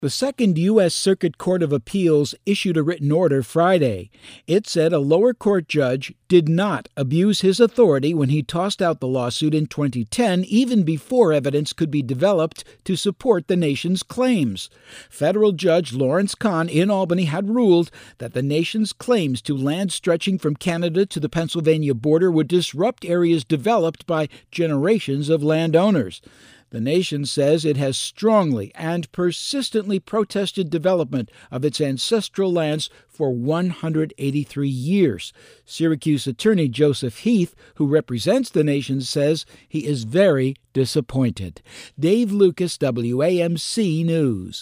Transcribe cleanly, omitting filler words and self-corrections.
The Second U.S. Circuit Court of Appeals issued a written order Friday. It said a lower court judge did not abuse his authority when he tossed out the lawsuit in 2010, even before evidence could be developed to support the nation's claims. Federal Judge Lawrence Kahn in Albany had ruled that the nation's claims to land stretching from Canada to the Pennsylvania border would disrupt areas developed by generations of landowners. The nation says it has strongly and persistently protested development of its ancestral lands for 183 years. Syracuse attorney Joseph Heath, who represents the nation, says he is very disappointed. Dave Lucas, WAMC News.